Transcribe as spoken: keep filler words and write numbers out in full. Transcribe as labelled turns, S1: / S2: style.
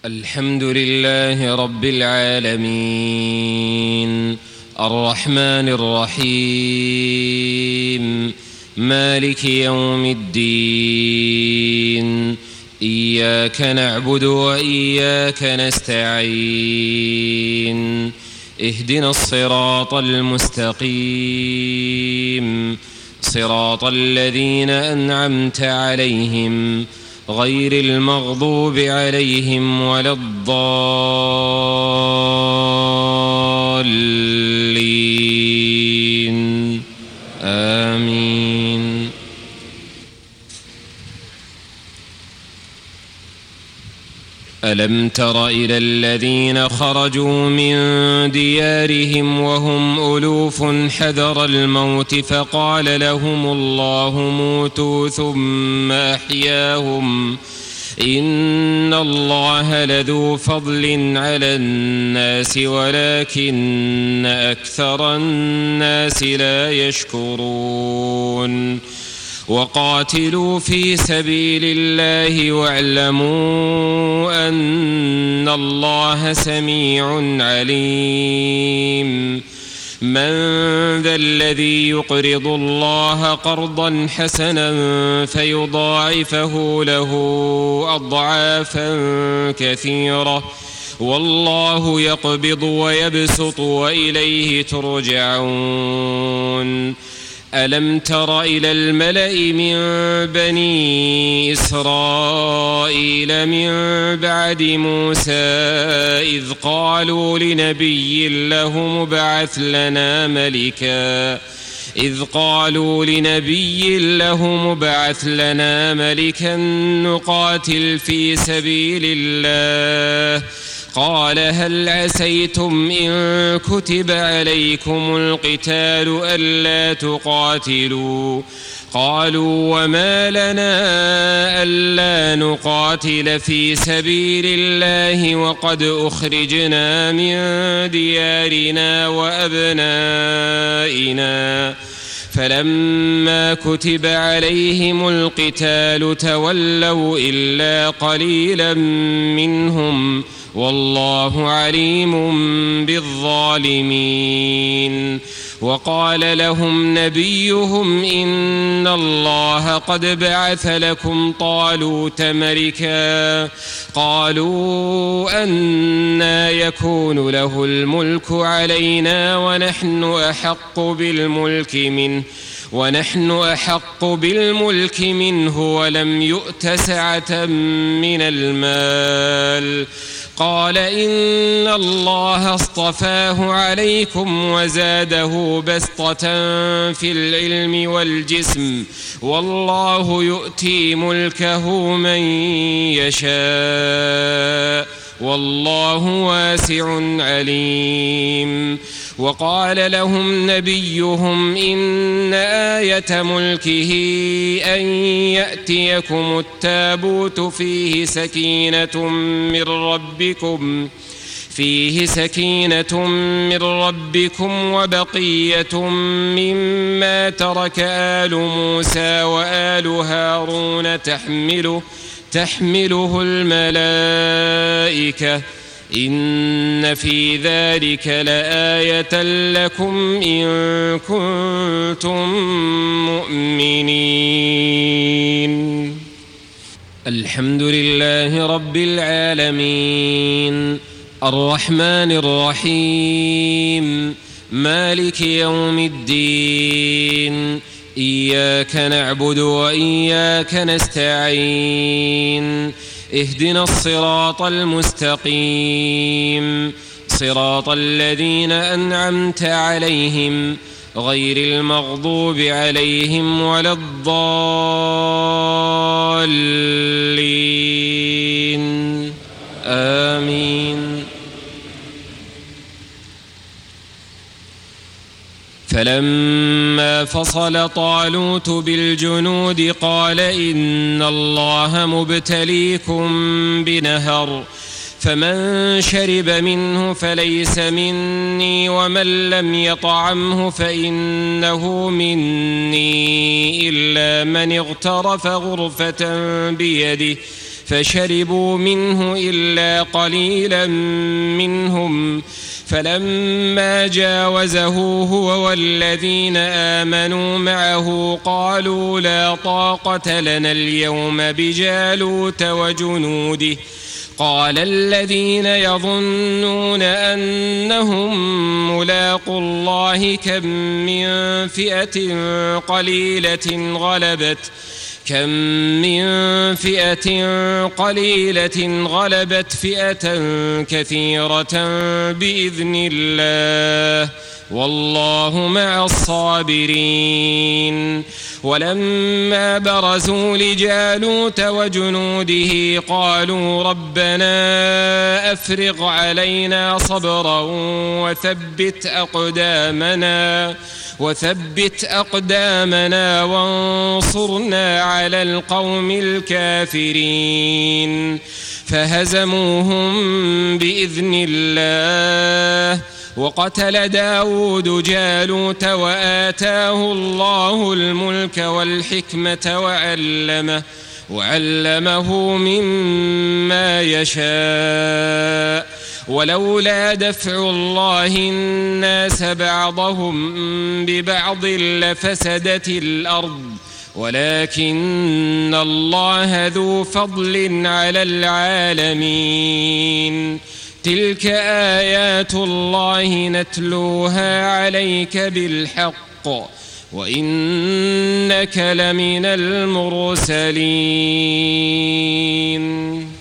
S1: الحمد لله رب العالمين الرحمن الرحيم مالك يوم الدين إياك نعبد وإياك نستعين اهدنا الصراط المستقيم صراط الذين أنعمت عليهم غير المغضوب عليهم ولا الضالين آمين. ألم تر إلى الذين خرجوا من ديارهم وهم ألوف حذر الموت فقال لهم الله موتوا ثم أحياهم إن الله لذو فضل على الناس ولكن أكثر الناس لا يشكرون. وقاتلوا في سبيل الله واعلموا أن الله سميع عليم. من ذا الذي يقرض الله قرضا حسنا فيضاعفه له أضعافا كثيرة والله يقبض ويبسط وإليه ترجعون. ألم تر إلى الملأ من بني إسرائيل من بعد موسى إذ قالوا لنبي له مبعث لنا ملكا إذ قالوا لنبي له مبعث لنا ملكا نقاتل في سبيل الله قال هل عسيتم إن كتب عليكم القتال ألا تقاتلوا قالوا وما لنا ألا نقاتل في سبيل الله وقد أخرجنا من ديارنا وأبنائنا فلما كتب عليهم القتال تولوا إلا قليلا منهم والله عليم بالظالمين. وقال لهم نبيهم إن الله قد بعث لكم طالوت ملكا قالوا أنى يكون له الملك علينا ونحن أحق بالملك منه ونحن أحق بالملك منه ولم يؤت سعة من المال قال إن الله اصطفاه عليكم وزاده بسطة في العلم والجسم والله يؤتي ملكه من يشاء والله واسع عليم. وقال لهم نبيهم إن آية ملكه أن يأتيكم التابوت فيه سكينة من ربكم فيه سكينة من ربكم وبقية مما ترك آل موسى وآل هارون تحمله تحمله الملائكة إن في ذلك لآية لكم إن كنتم مؤمنين. الحمد لله رب العالمين الرحمن الرحيم مالك يوم الدين إياك نعبد وإياك نستعين اهدنا الصراط المستقيم صراط الذين أنعمت عليهم غير المغضوب عليهم ولا الضالين آمين. فلما فصل طالوت بالجنود قال إن الله مبتليكم بنهر فمن شرب منه فليس مني ومن لم يطعمه فإنه مني إلا من اغترف غرفة بيده فشربوا منه إلا قليلا منهم فلما جاوزه هو والذين آمنوا معه قالوا لا طاقة لنا اليوم بجالوت وجنوده قال الذين يظنون أنهم ملاقو الله كم من فئة قليلة غلبت كم من فئة قليلة غلبت فئة كثيرة بإذن الله والله مع الصابرين. ولما برزوا لجالوت وجنوده قالوا ربنا أفرغ علينا صبرا وثبت أقدامنا وثبت أقدامنا وانصرنا على القوم الكافرين فهزموهم بإذن الله. وقتل داود جالوت وآتاه الله الملك والحكمة وعلمه وعلمه مما يشاء ولولا دفع الله الناس بعضهم ببعض لفسدت الأرض ولكن الله ذو فضل على العالمين. تلك آيات الله نتلوها عليك بالحق وإنك لمن المرسلين.